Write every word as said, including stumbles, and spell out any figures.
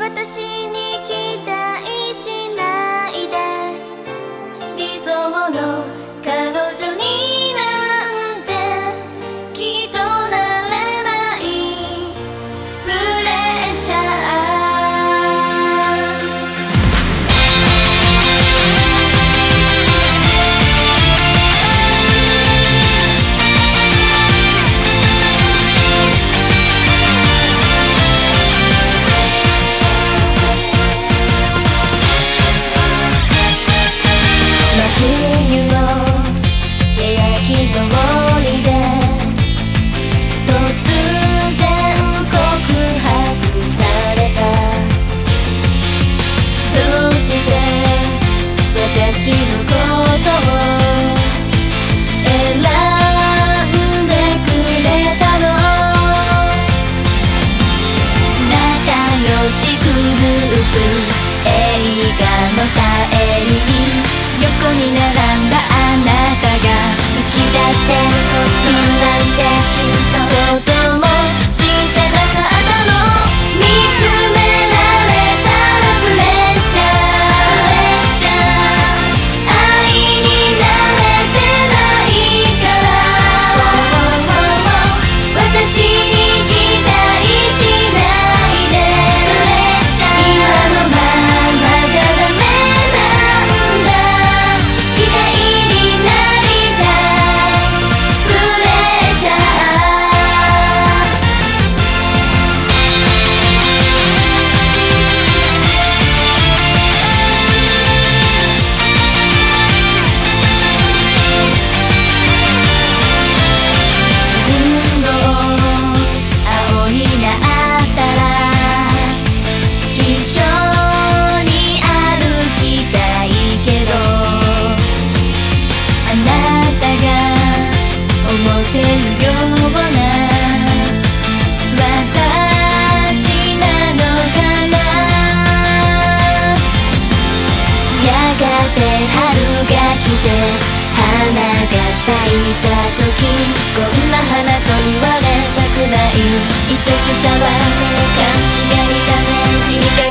私に期待しないで、理想の彼女になんてきっとなれないプレッシャー。冬の欅通りで突然告白された。どうして私のことを選んでくれたの。仲良しグループ映画の帰りに横に並んだあなたが好きだって言うなんてきっと想像もしてなかったの。見つめられたらプレッシャー、愛に慣れてないから私に期待しないで。今のままじゃダメなんだ、嫌いになりたいプレッシャー。自分の青になったら一緒に歩きたいけど、あなたが思ってるような私なのかな。やがて春が来て花が咲いた時、こんな花と言われたくない。愛しさは勘違いダメージに